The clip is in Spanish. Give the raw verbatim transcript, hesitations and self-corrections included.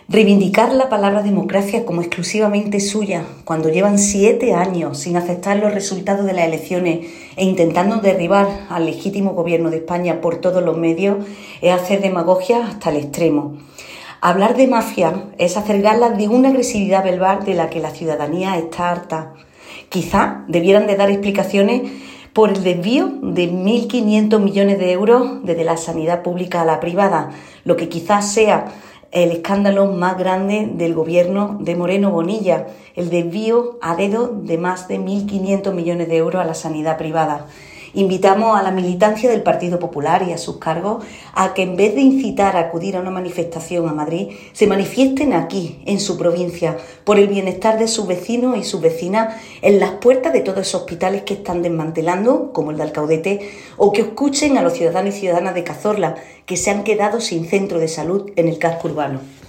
Reivindicar la palabra democracia como exclusivamente suya, cuando llevan siete años sin aceptar los resultados de las elecciones e intentando derribar al legítimo gobierno de España por todos los medios, es hacer demagogia hasta el extremo. Hablar de mafia es hacer gala de una agresividad verbal de la que la ciudadanía está harta. Quizá debieran de dar explicaciones por el desvío de mil quinientos millones de euros desde la sanidad pública a la privada, lo que quizás sea el escándalo más grande del gobierno de Moreno Bonilla, el desvío a dedo de más de mil quinientos millones de euros a la sanidad privada. Invitamos a la militancia del Partido Popular y a sus cargos a que en vez de incitar a acudir a una manifestación a Madrid, se manifiesten aquí, en su provincia, por el bienestar de sus vecinos y sus vecinas en las puertas de todos esos hospitales que están desmantelando, como el de Alcaudete, o que escuchen a los ciudadanos y ciudadanas de Cazorla, que se han quedado sin centro de salud en el casco urbano.